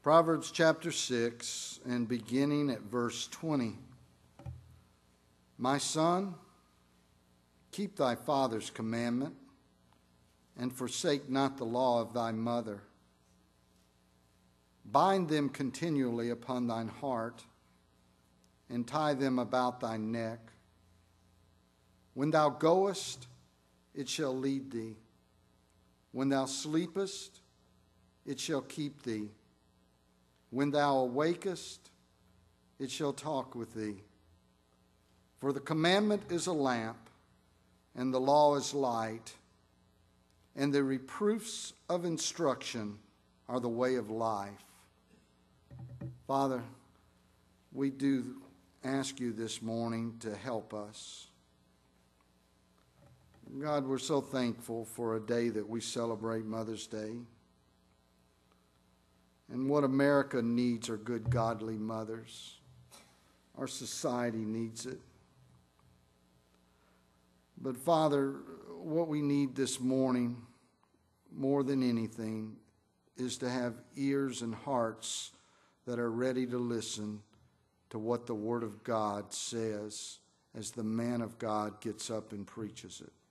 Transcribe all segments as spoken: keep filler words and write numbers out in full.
Proverbs chapter six and beginning at verse twenty. My son, keep thy father's commandment, and forsake not the law of thy mother. Bind them continually upon thine heart, and tie them about thy neck. When thou goest, it shall lead thee. When thou sleepest, it shall keep thee. When thou awakest, it shall talk with thee. For the commandment is a lamp, and the law is light, and the reproofs of instruction are the way of life. Father, we do ask you this morning to help us. God, we're so thankful for a day that we celebrate Mother's Day. And what America needs are good, godly mothers. Our society needs it. But Father, what we need this morning, more than anything, is to have ears and hearts that are ready to listen to what the Word of God says as the man of God gets up and preaches it.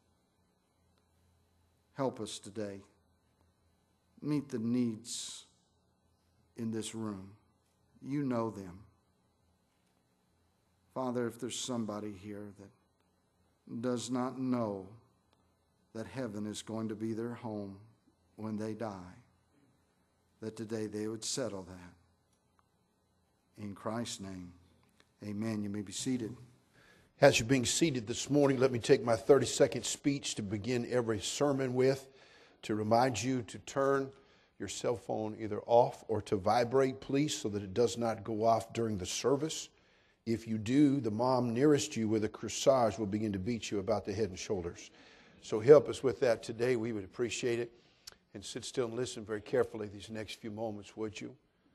Help us today. Meet the needs in this room. You know them. Father, if there's somebody here that does not know that heaven is going to be their home when they die, that today they would settle that. In Christ's name, amen. You may be seated. As you're being seated this morning, let me take my thirty-second speech to begin every sermon with, to remind you to turn your cell phone either off or to vibrate, please, so that it does not go off during the service. If you do, the mom nearest you with a corsage will begin to beat you about the head and shoulders. So help us with that today. We would appreciate it. And sit still and listen very carefully these next few moments, would you?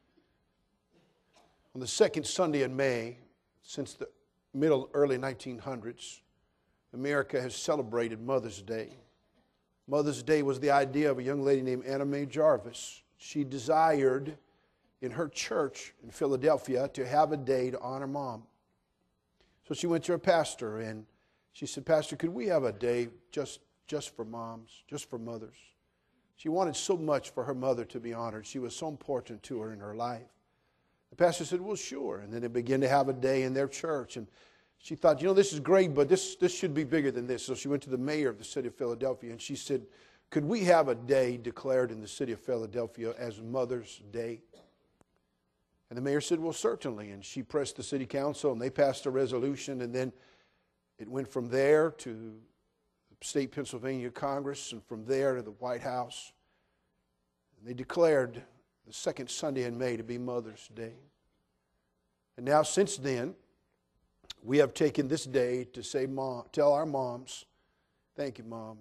On the second Sunday in May, since the middle, early nineteen hundreds, America has celebrated Mother's Day. Mother's Day was the idea of a young lady named Anna Mae Jarvis. She desired in her church in Philadelphia to have a day to honor Mom. So she went to her pastor and she said, Pastor, could we have a day just, just for moms, just for mothers? She wanted so much for her mother to be honored. She was so important to her in her life. The pastor said, well, sure. And then they began to have a day in their church. And she thought, you know, this is great, but this, this should be bigger than this. So she went to the mayor of the city of Philadelphia and she said, could we have a day declared in the city of Philadelphia as Mother's Day? And the mayor said, well, certainly. And she pressed the city council and they passed a resolution. And then it went from there to the state Pennsylvania Congress and from there to the White House. And they declared the second Sunday in May to be Mother's Day. And now since then, we have taken this day to say, Mom, tell our moms, thank you, Mom.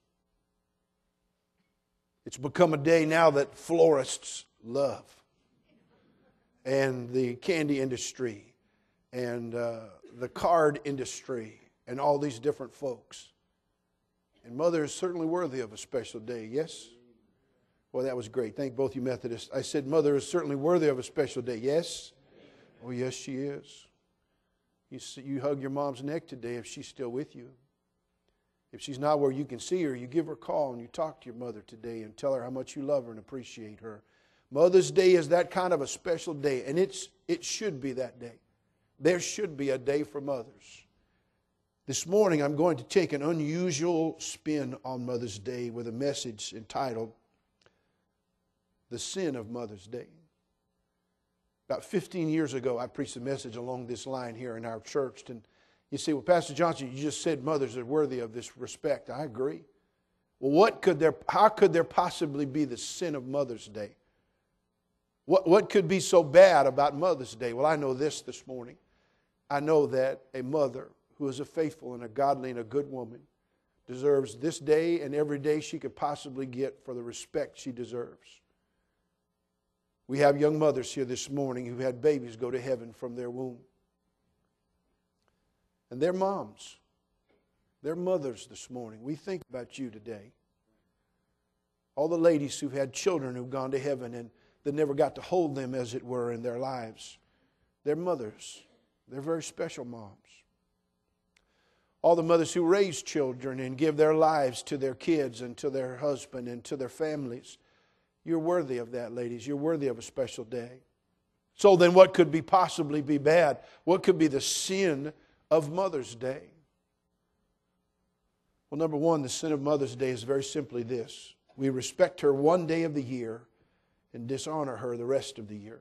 It's become a day now that florists love, and the candy industry, and uh, the card industry, and all these different folks. And Mother is certainly worthy of a special day, yes? Well, that was great. Thank both you Methodists. I said Mother is certainly worthy of a special day, yes? Oh, yes, she is. You, you hug your mom's neck today if she's still with you. If she's not where you can see her, you give her a call and you talk to your mother today and tell her how much you love her and appreciate her. Mother's Day is that kind of a special day, and it's it should be that day. There should be a day for mothers. This morning I'm going to take an unusual spin on Mother's Day with a message entitled, The Sin of Mother's Day. About fifteen years ago, I preached a message along this line here in our church. And you say, well, Pastor Johnson, you just said mothers are worthy of this respect. I agree. Well, what could there, how could there possibly be the sin of Mother's Day? What, what could be so bad about Mother's Day? Well, I know this this morning. I know that a mother who is a faithful and a godly and a good woman deserves this day and every day she could possibly get for the respect she deserves. We have young mothers here this morning who had babies go to heaven from their womb. And they're moms. They're mothers this morning. We think about you today. All the ladies who've had children who've gone to heaven, and that never got to hold them, as it were, in their lives. They're mothers. They're very special moms. All the mothers who raise children and give their lives to their kids and to their husband and to their families. You're worthy of that, ladies. You're worthy of a special day. So then what could be possibly be bad? What could be the sin of Mother's Day? Well, number one, the sin of Mother's Day is very simply this. We respect her one day of the year and dishonor her the rest of the year.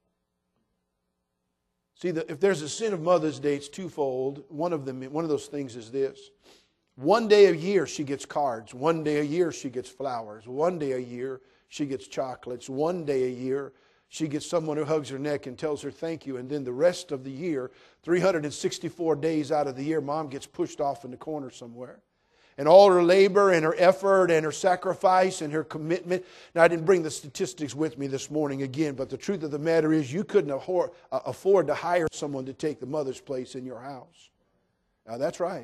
See, if there's a sin of Mother's Day, it's twofold. One of them, one of those things is this. One day a year she gets cards. One day a year she gets flowers. One day a year she gets chocolates. One day a year she gets someone who hugs her neck and tells her thank you. And then the rest of the year, three hundred sixty-four days out of the year, Mom gets pushed off in the corner somewhere. And all her labor and her effort and her sacrifice and her commitment. Now, I didn't bring the statistics with me this morning again, but the truth of the matter is you couldn't afford to hire someone to take the mother's place in your house. Now, that's right.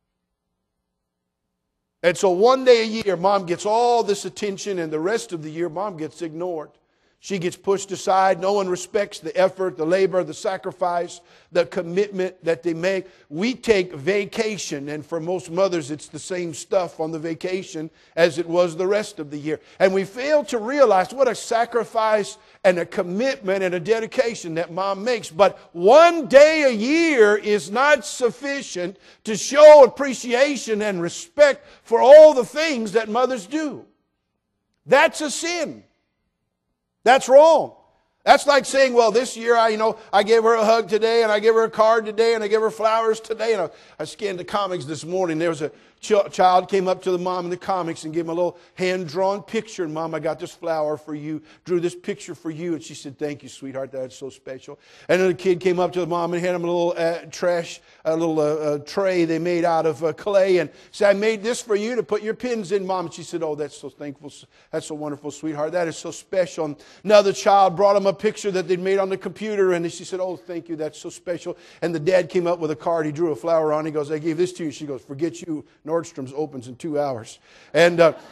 And so one day a year, Mom gets all this attention, and the rest of the year, Mom gets ignored. She gets pushed aside. No one respects the effort, the labor, the sacrifice, the commitment that they make. We take vacation, and for most mothers, it's the same stuff on the vacation as it was the rest of the year. And we fail to realize what a sacrifice and a commitment and a dedication that Mom makes. But one day a year is not sufficient to show appreciation and respect for all the things that mothers do. That's a sin. That's wrong. That's like saying, well, this year I, you know, I gave her a hug today, and I gave her a card today, and I gave her flowers today. And I, I scanned the comics this morning. There was a ch- child came up to the mom in the comics and gave him a little hand-drawn picture. And, Mom, I got this flower for you, drew this picture for you. And she said, thank you, sweetheart. That's so special. And then the kid came up to the mom and handed him a little uh, trash, a little uh, uh, tray they made out of uh, clay, and said, I made this for you to put your pins in, Mom. And she said, oh, that's so thankful. That's so wonderful, sweetheart. That is so special. And another child brought him a picture that they'd made on the computer, and she said, oh, thank you. That's so special. And the dad came up with a card. He drew a flower on. He goes, I gave this to you. She goes, forget you. Nordstrom's opens in two hours. And uh,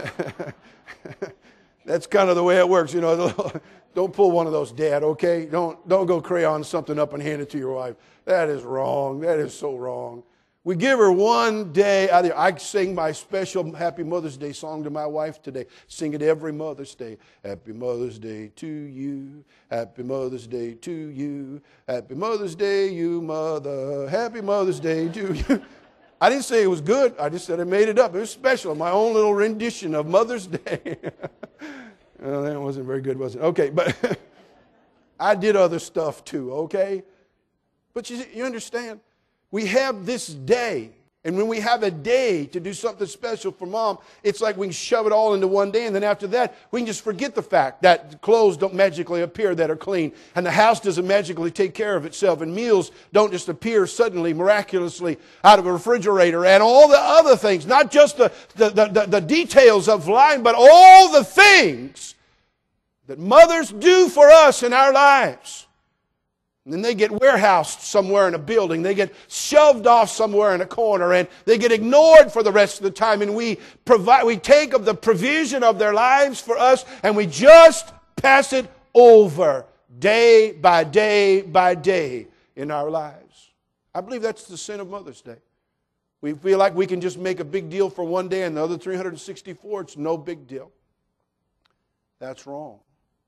that's kind of the way it works. You know, don't pull one of those, Dad, okay? Don't, don't go crayon something up and hand it to your wife. That is wrong. That is so wrong. We give her one day. I sing my special Happy Mother's Day song to my wife today. Sing it every Mother's Day. Happy Mother's Day to you. Happy Mother's Day to you. Happy Mother's Day, you mother. Happy Mother's Day to you. I didn't say it was good. I just said I made it up. It was special. My own little rendition of Mother's Day. Well, that wasn't very good, was it? Okay, but I did other stuff too, okay? But you, you understand? We have this day. And when we have a day to do something special for Mom, it's like we can shove it all into one day. And then after that, we can just forget the fact that clothes don't magically appear that are clean. And the house doesn't magically take care of itself. And meals don't just appear suddenly, miraculously out of a refrigerator. And all the other things, not just the, the, the, the, the details of life, but all the things that mothers do for us in our lives. And then they get warehoused somewhere in a building. They get shoved off somewhere in a corner, and they get ignored for the rest of the time. And we provide, we take of the provision of their lives for us, and we just pass it over day by day by day in our lives. I believe that's the sin of Mother's Day. We feel like we can just make a big deal for one day, and the other three hundred sixty-four, it's no big deal. That's wrong.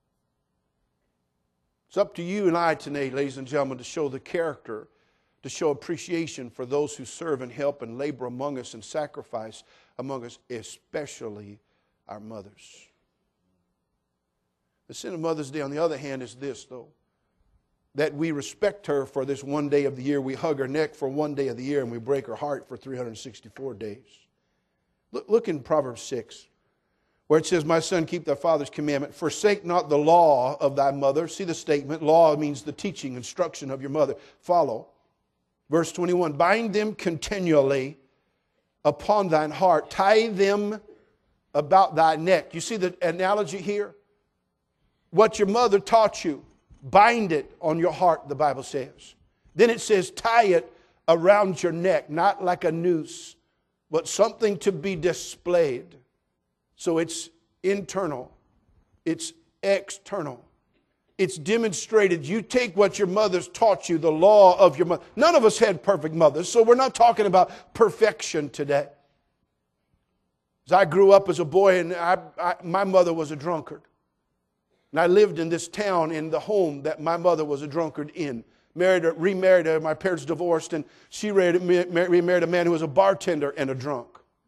It's up to you and I tonight, ladies and gentlemen, to show the character, to show appreciation for those who serve and help and labor among us and sacrifice among us, especially our mothers. The sin of Mother's Day, on the other hand, is this, though, that we respect her for this one day of the year. We hug her neck for one day of the year, and we break her heart for three hundred sixty-four days. Look, look in Proverbs six. Where it says, my son, keep thy father's commandment. Forsake not the law of thy mother. See the statement. Law means the teaching, instruction of your mother. Follow. Verse twenty-one. Bind them continually upon thine heart. Tie them about thy neck. You see the analogy here? What your mother taught you, bind it on your heart, the Bible says. Then it says, tie it around your neck. Not like a noose, but something to be displayed. So it's internal, it's external. It's demonstrated. You take what your mother's taught you, the law of your mother. None of us had perfect mothers, so we're not talking about perfection today. As I grew up as a boy, and I, I, my mother was a drunkard. And I lived in this town in the home that my mother was a drunkard in. Married her, remarried her, my parents divorced, and she remarried a man who was a bartender and a drunk.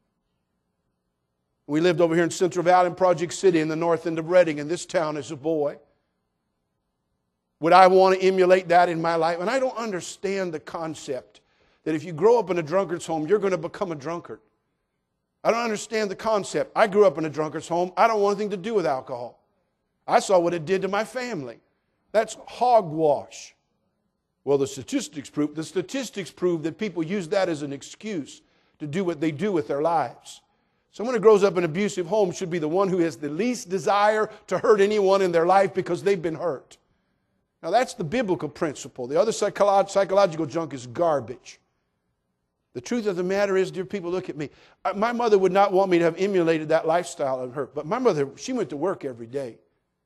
We lived over here in Central Valley in Project City in the north end of Redding, in this town as a boy. Would I want to emulate that in my life? And I don't understand the concept that if you grow up in a drunkard's home, you're going to become a drunkard. I don't understand the concept. I grew up in a drunkard's home. I don't want anything to do with alcohol. I saw what it did to my family. That's hogwash. Well, the statistics prove, the statistics prove that people use that as an excuse to do what they do with their lives. Someone who grows up in an abusive home should be the one who has the least desire to hurt anyone in their life because they've been hurt. Now, that's the biblical principle. The other psycholo- psychological junk is garbage. The truth of the matter is, dear people, look at me. My mother would not want me to have emulated that lifestyle of her. But my mother, she went to work every day.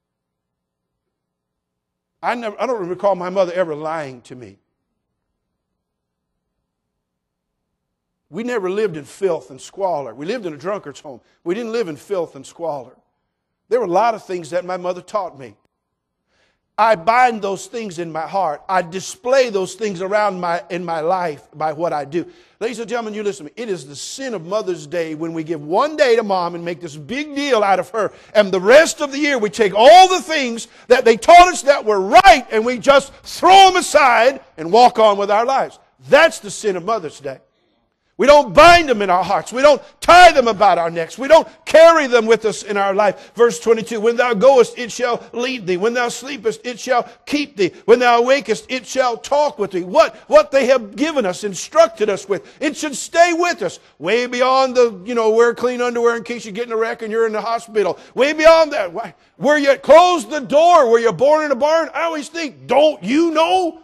I, never, I don't recall my mother ever lying to me. We never lived in filth and squalor. We lived in a drunkard's home. We didn't live in filth and squalor. There were a lot of things that my mother taught me. I bind those things in my heart. I display those things around my in my life by what I do. Ladies and gentlemen, you listen to me. It is the sin of Mother's Day when we give one day to Mom and make this big deal out of her. And the rest of the year we take all the things that they taught us that were right and we just throw them aside and walk on with our lives. That's the sin of Mother's Day. We don't bind them in our hearts. We don't tie them about our necks. We don't carry them with us in our life. Verse twenty-two, when thou goest, it shall lead thee. When thou sleepest, it shall keep thee. When thou awakest, it shall talk with thee. What, what they have given us, instructed us with, it should stay with us. Way beyond the, you know, wear clean underwear in case you get in a wreck and you're in the hospital. Way beyond that. Why, where you closed the door, were you born in a barn? I always think, don't you know?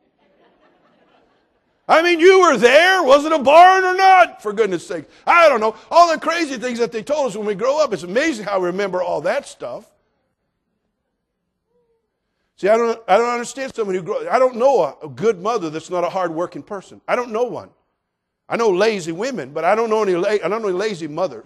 I mean, you were there. Was it a barn or not? For goodness sake. I don't know. All the crazy things that they told us when we grow up. It's amazing how we remember all that stuff. See, I don't, I don't understand someone who grows. I don't know a, a good mother that's not a hard-working person. I don't know one. I know lazy women, but I don't know any, I don't know any lazy mothers.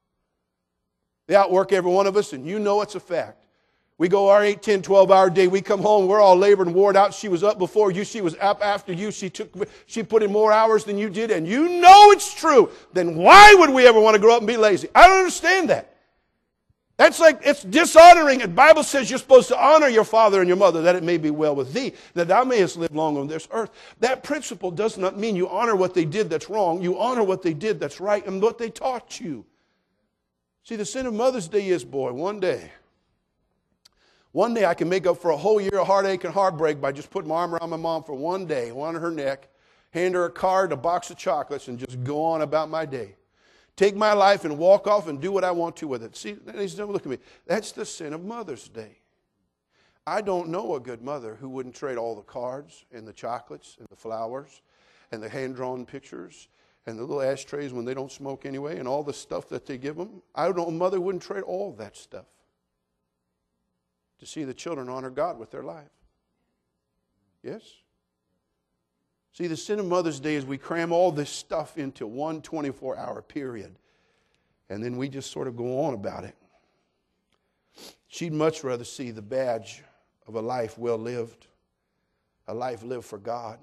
They outwork every one of us, and you know it's a fact. We go our eight, ten, twelve-hour day. We come home. We're all labored and worn out. She was up before you. She was up after you. She took, she put in more hours than you did, and you know it's true. Then why would we ever want to grow up and be lazy? I don't understand that. That's like, it's dishonoring. The Bible says you're supposed to honor your father and your mother, that it may be well with thee, that thou mayest live long on this earth. That principle does not mean you honor what they did that's wrong. You honor what they did that's right and what they taught you. See, the sin of Mother's Day is, boy, one day. One day I can make up for a whole year of heartache and heartbreak by just putting my arm around my mom for one day, on her neck, hand her a card, a box of chocolates, and just go on about my day. Take my life and walk off and do what I want to with it. See, ladies and gentlemen, look at me. That's the sin of Mother's Day. I don't know a good mother who wouldn't trade all the cards and the chocolates and the flowers and the hand-drawn pictures and the little ashtrays when they don't smoke anyway and all the stuff that they give them. I don't know a mother who wouldn't trade all that stuff to see the children honor God with their life. Yes? See, the sin of Mother's Day is we cram all this stuff into one twenty-four hour period. And then we just sort of go on about it. She'd much rather see the badge of a life well lived, a life lived for God.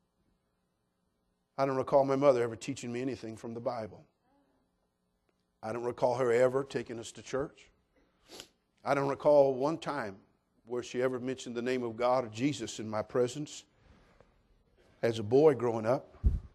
I don't recall my mother ever teaching me anything from the Bible. I don't recall her ever taking us to church. I don't recall one time where she ever mentioned the name of God or Jesus in my presence as a boy growing up,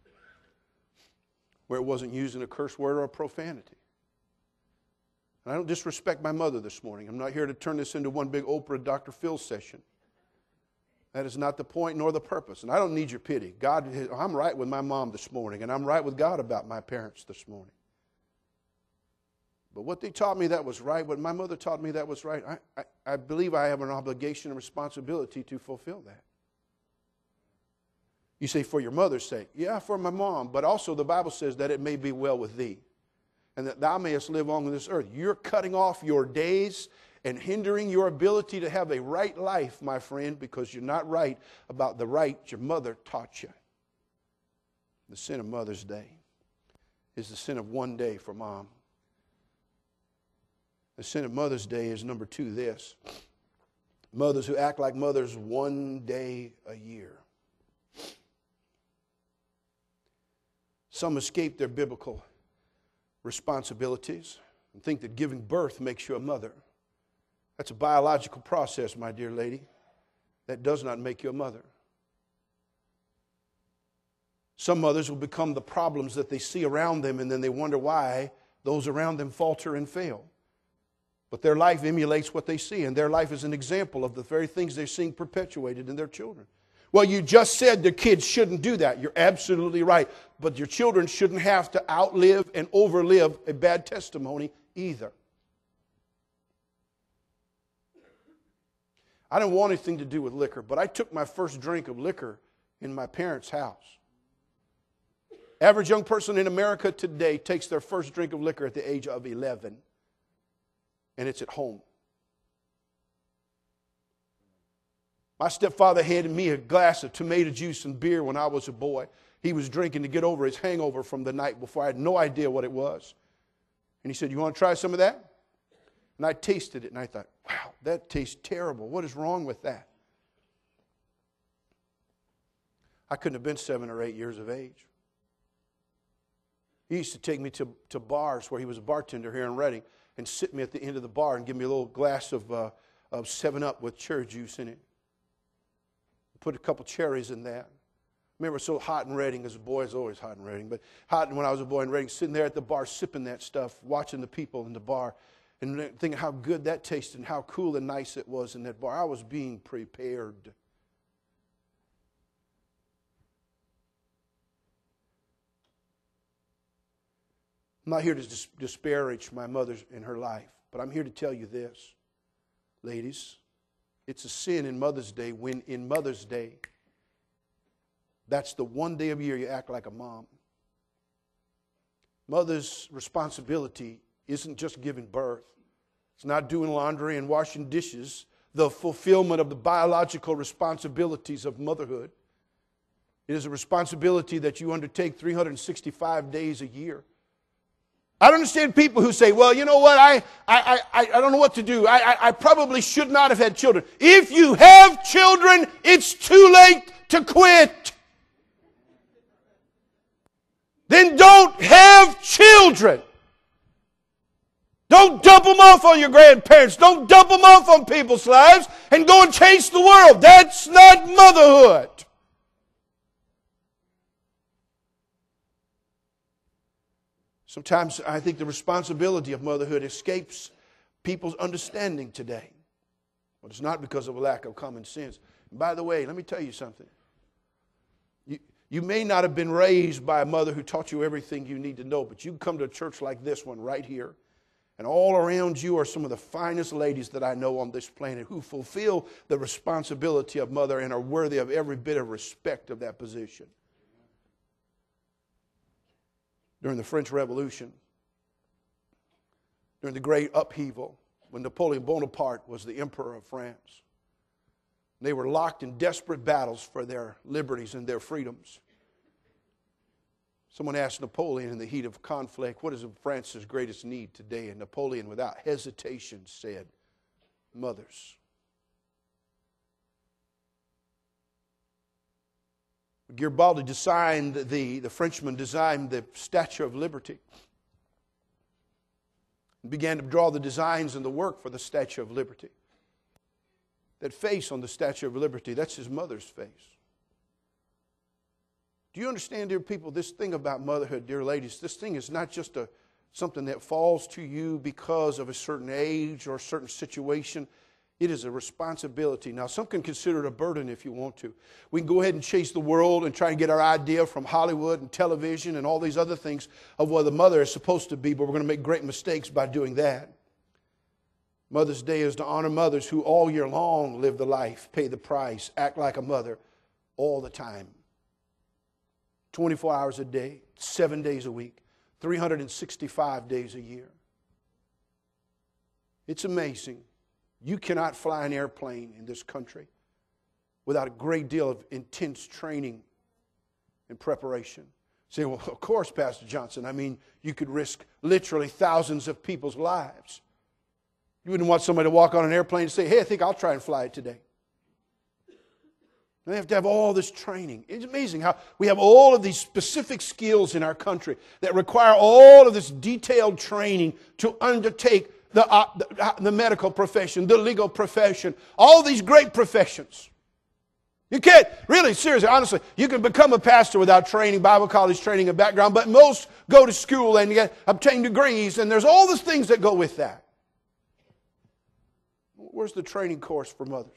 where it wasn't using a curse word or a profanity. And I don't disrespect my mother this morning. I'm not here to turn this into one big Oprah Doctor Phil session. That is not the point nor the purpose. And I don't need your pity. God, I'm right with my mom this morning, and I'm right with God about my parents this morning. But what they taught me that was right, what my mother taught me that was right, I, I, I believe I have an obligation and responsibility to fulfill that. You say, for your mother's sake. Yeah, for my mom. But also the Bible says that it may be well with thee, and that thou mayest live long on this earth. You're cutting off your days and hindering your ability to have a right life, my friend, because you're not right about the right your mother taught you. The sin of Mother's Day is the sin of one day for mom. The sin of Mother's Day is, number two, this. Mothers who act like mothers one day a year. Some escape their biblical responsibilities and think that giving birth makes you a mother. That's a biological process, my dear lady. That does not make you a mother. Some mothers will become the problems that they see around them, and then they wonder why those around them falter and fail. But their life emulates what they see, and their life is an example of the very things they're seeing perpetuated in their children. Well, you just said their kids shouldn't do that. You're absolutely right. But your children shouldn't have to outlive and overlive a bad testimony either. I didn't want anything to do with liquor, but I took my first drink of liquor in my parents' house. Average young person in America today takes their first drink of liquor at the age of eleven, and it's at home. My stepfather handed me a glass of tomato juice and beer when I was a boy. He was drinking to get over his hangover from the night before. I had no idea what it was. And he said, "You want to try some of that?" And I tasted it, and I thought, wow, that tastes terrible. What is wrong with that? I couldn't have been seven or eight years of age. He used to take me to, to bars where he was a bartender here in Redding and sit me at the end of the bar and give me a little glass of, uh, of seven up with cherry juice in it. Put a couple cherries in that. I remember so hot in Redding as a boy. It's always hot in Redding, but hot when I was a boy in Redding, sitting there at the bar sipping that stuff, watching the people in the bar, and thinking how good that tasted and how cool and nice it was in that bar. I was being prepared. I'm not here to dis- disparage my mother in her life, but I'm here to tell you this, ladies. It's a sin in Mother's Day when in Mother's Day, that's the one day of year you act like a mom. Mother's responsibility isn't just giving birth. It's not doing laundry and washing dishes, the fulfillment of the biological responsibilities of motherhood. It is a responsibility that you undertake three hundred sixty-five days a year. I don't understand people who say, well, you know what, I I, I, I don't know what to do. I, I, I probably should not have had children. If you have children, it's too late to quit. Then don't have children. Don't dump them off on your grandparents. Don't dump them off on people's lives and go and chase the world. That's not motherhood. Sometimes I think the responsibility of motherhood escapes people's understanding today. But it's not because of a lack of common sense. And by the way, let me tell you something. You, you may not have been raised by a mother who taught you everything you need to know, but you come to a church like this one right here, and all around you are some of the finest ladies that I know on this planet who fulfill the responsibility of mother and are worthy of every bit of respect of that position. During the French Revolution, during the great upheaval, when Napoleon Bonaparte was the emperor of France, they were locked in desperate battles for their liberties and their freedoms. Someone asked Napoleon in the heat of conflict, what is France's greatest need today? And Napoleon, without hesitation, said, mothers. Garibaldi designed the, the Frenchman designed the Statue of Liberty. And began to draw the designs and the work for the Statue of Liberty. That face on the Statue of Liberty, that's his mother's face. Do you understand, dear people, this thing about motherhood, dear ladies, this thing is not just a something that falls to you because of a certain age or a certain situation. It is a responsibility. Now, some can consider it a burden if you want to. We can go ahead and chase the world and try and get our idea from Hollywood and television and all these other things of what the mother is supposed to be, but we're going to make great mistakes by doing that. Mother's Day is to honor mothers who all year long live the life, pay the price, act like a mother all the time. twenty-four hours a day, seven days a week, three hundred sixty-five days a year. It's amazing You cannot fly an airplane in this country without a great deal of intense training and preparation. Say, well, of course, Pastor Johnson. I mean, you could risk literally thousands of people's lives. You wouldn't want somebody to walk on an airplane and say, hey, I think I'll try and fly it today. They have to have all this training. It's amazing how we have all of these specific skills in our country that require all of this detailed training to undertake the, uh, the, the medical profession, the legal profession, all these great professions. You can't, really, seriously, honestly, you can become a pastor without training, Bible college training and background, but most go to school and get, obtain degrees, and there's all these things that go with that. Where's the training course for mothers?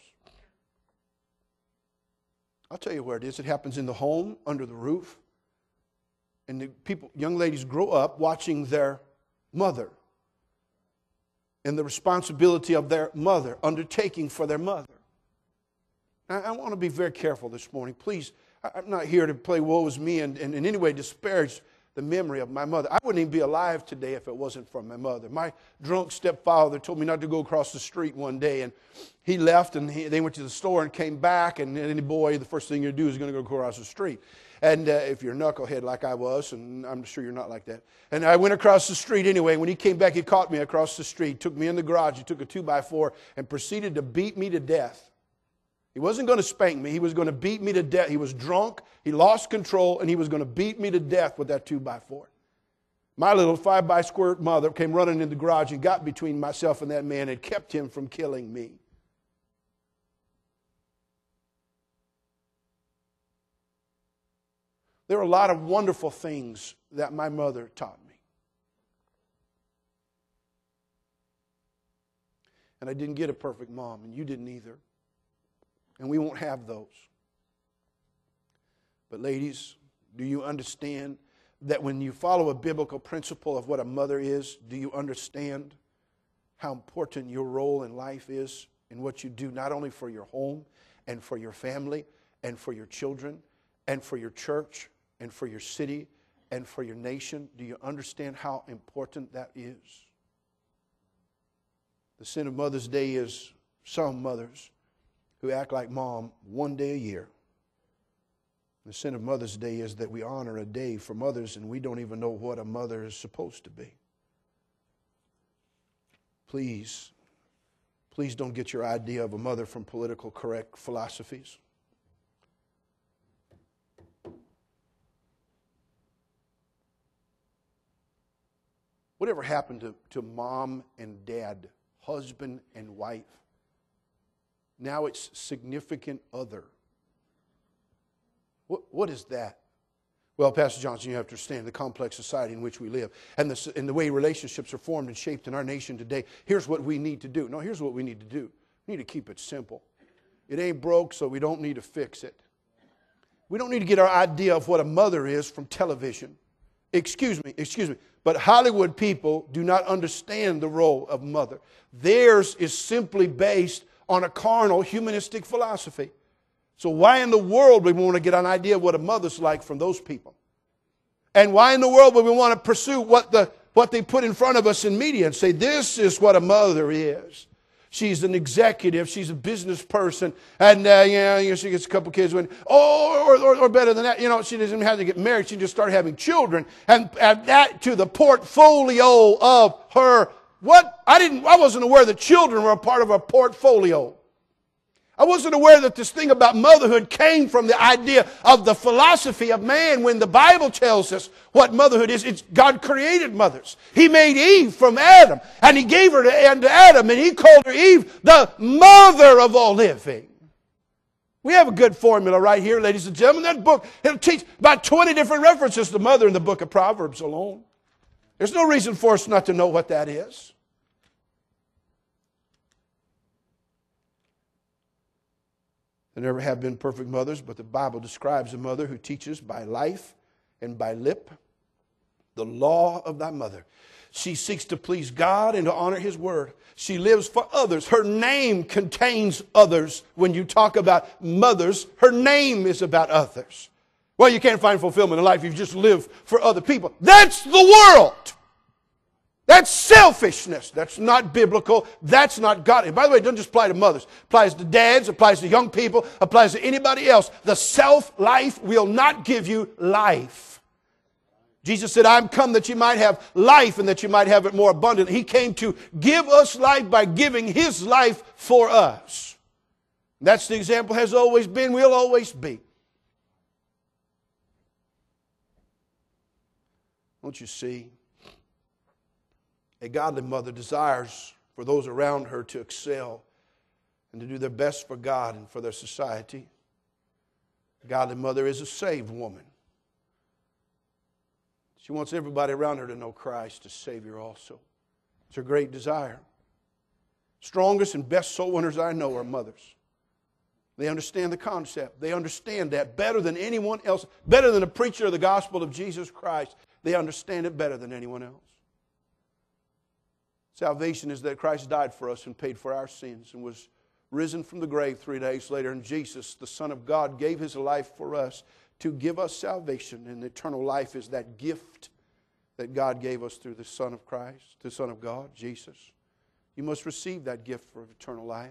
I'll tell you where it is. It happens in the home, under the roof. And the people, young ladies grow up watching their mother and the responsibility of their mother, undertaking for their mother. Now, I want to be very careful this morning. Please, I'm not here to play woe is me and, and in any way disparage the memory of my mother. I wouldn't even be alive today if it wasn't for my mother. My drunk stepfather told me not to go across the street one day, and he left, and he, they went to the store and came back, and any boy, the first thing you do is going to go across the street. And uh, if you're a knucklehead like I was, and I'm sure you're not like that. And I went across the street anyway. When he came back, he caught me across the street, took me in the garage, he took a two by four, and proceeded to beat me to death. He wasn't going to spank me. He was going to beat me to death. He was drunk. He lost control, and he was going to beat me to death with that two by four. My little five by square mother came running in the garage and got between myself and that man and kept him from killing me. There are a lot of wonderful things that my mother taught me. And I didn't get a perfect mom, and you didn't either. And we won't have those. But ladies, do you understand that when you follow a biblical principle of what a mother is, do you understand how important your role in life is in what you do, not only for your home and for your family and for your children and for your church and for your city and for your nation? Do you understand how important that is? The sin of Mother's Day is some mothers who act like mom one day a year. The sin of Mother's Day is that we honor a day for mothers and we don't even know what a mother is supposed to be. Please, please don't get your idea of a mother from political correct philosophies. Whatever happened to, to mom and dad, husband and wife? Now it's significant other. What, what is that? Well, Pastor Johnson, you have to understand the complex society in which we live and the, and the way relationships are formed and shaped in our nation today. Here's what we need to do. No, here's what we need to do. We need to keep it simple. It ain't broke, so we don't need to fix it. We don't need to get our idea of what a mother is from television. Excuse me, excuse me. But Hollywood people do not understand the role of mother. Theirs is simply based on a carnal, humanistic philosophy. So why in the world would we want to get an idea of what a mother's like from those people? And why in the world would we want to pursue what the what they put in front of us in media and say, this is what a mother is? She's an executive. She's a business person. And, uh, you know, you know, she gets a couple kids. When, oh, or, or, or better than that, you know, she doesn't even have to get married. She just started having children. And add that to the portfolio of her. What? I didn't, I wasn't aware that children were a part of her portfolio. I wasn't aware that this thing about motherhood came from the idea of the philosophy of man when the Bible tells us what motherhood is. It's God created mothers. He made Eve from Adam, and He gave her to, and to Adam, and He called her Eve, the mother of all living. We have a good formula right here, ladies and gentlemen. That book, it'll teach about twenty different references to mother in the book of Proverbs alone. There's no reason for us not to know what that is. There never have been perfect mothers, but the Bible describes a mother who teaches by life and by lip the law of thy mother. She seeks to please God and to honor His word. She lives for others. Her name contains others. When you talk about mothers, her name is about others. Well, you can't find fulfillment in life if you just live for other people. That's the world. That's selfishness. That's not biblical. That's not godly. By the way, it doesn't just apply to mothers. It applies to dads. It applies to young people. It applies to anybody else. The self-life will not give you life. Jesus said, I'm come that you might have life and that you might have it more abundantly. He came to give us life by giving His life for us. That's the example has always been, will always be. Don't you see? A godly mother desires for those around her to excel and to do their best for God and for their society. A godly mother is a saved woman. She wants everybody around her to know Christ as Savior also. It's her great desire. Strongest and best soul winners I know are mothers. They understand the concept. They understand that better than anyone else, better than a preacher of the gospel of Jesus Christ. They understand it better than anyone else. Salvation is that Christ died for us and paid for our sins and was risen from the grave three days later. And Jesus, the Son of God, gave His life for us to give us salvation. And eternal life is that gift that God gave us through the Son of Christ, the Son of God, Jesus. You must receive that gift for eternal life.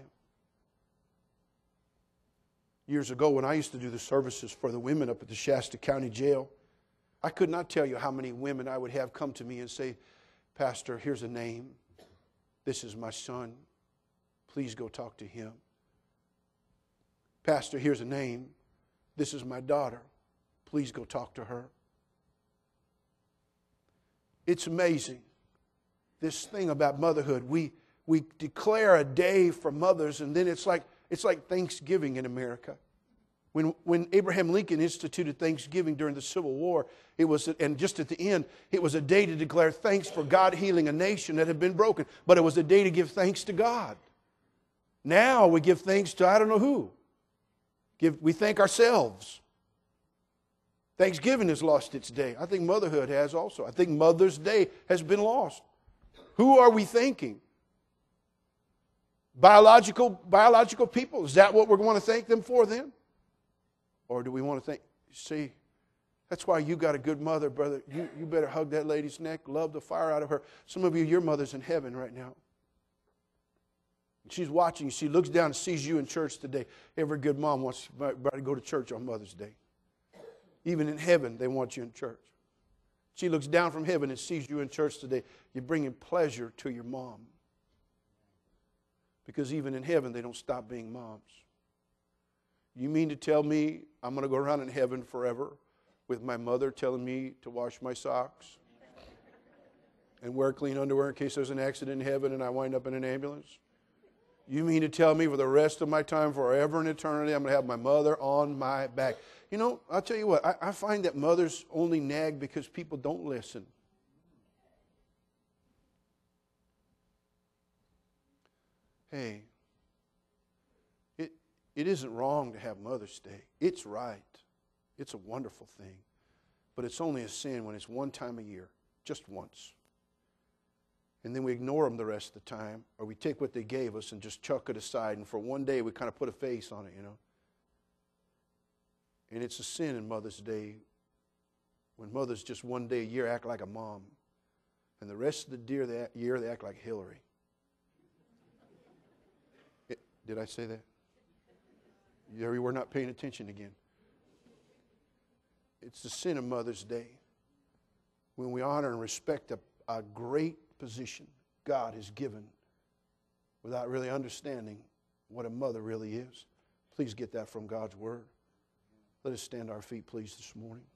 Years ago, when I used to do the services for the women up at the Shasta County Jail, I could not tell you how many women I would have come to me and say, Pastor, here's a name. This is my son. Please go talk to him. Pastor, here's a name. This is my daughter. Please go talk to her. It's amazing. This thing about motherhood. We, we declare a day for mothers, and then it's like, it's like Thanksgiving in America. When, when Abraham Lincoln instituted Thanksgiving during the Civil War, it was, and just at the end, it was a day to declare thanks for God healing a nation that had been broken. But it was a day to give thanks to God. Now we give thanks to I don't know who. Give, we thank ourselves. Thanksgiving has lost its day. I think motherhood has also. I think Mother's Day has been lost. Who are we thanking? Biological, biological people. Is that what we want to thank them for then? Or do we want to think, see, that's why you got a good mother, brother. You, you better hug that lady's neck, love the fire out of her. Some of you, your mother's in heaven right now. She's watching. She looks down and sees you in church today. Every good mom wants everybody to go to church on Mother's Day. Even in heaven, they want you in church. She looks down from heaven and sees you in church today. You're bringing pleasure to your mom. Because even in heaven, they don't stop being moms. You mean to tell me I'm going to go around in heaven forever with my mother telling me to wash my socks and wear clean underwear in case there's an accident in heaven and I wind up in an ambulance? You mean to tell me for the rest of my time, forever and eternity, I'm going to have my mother on my back? You know, I'll tell you what, I, I find that mothers only nag because people don't listen. Hey, it, it isn't wrong to have Mother's Day. It's right. It's a wonderful thing. But it's only a sin when it's one time a year, just once. And then we ignore them the rest of the time, or we take what they gave us and just chuck it aside, and for one day we kind of put a face on it, you know. And it's a sin in Mother's Day when mothers just one day a year act like a mom, and the rest of the year they, year they act like Hillary. It, did I say that? You were not paying attention again. It's the sin of Mother's Day when we honor and respect a, a great position God has given without really understanding what a mother really is. Please get that from God's Word. Let us stand to our feet, please, this morning.